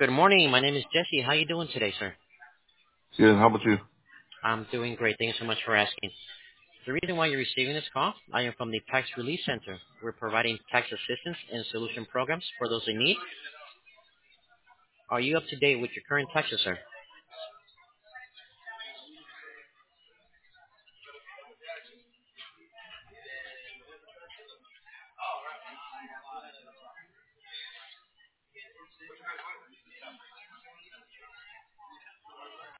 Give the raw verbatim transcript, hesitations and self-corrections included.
Good morning. My name is Jesse. How you doing today, sir? Good. How about you? I'm doing great. Thank you so much for asking. The reason why you're receiving this call, I am from the Tax Relief Center. We're providing tax assistance and solution programs for those in need. Are you up to date with your current taxes, sir?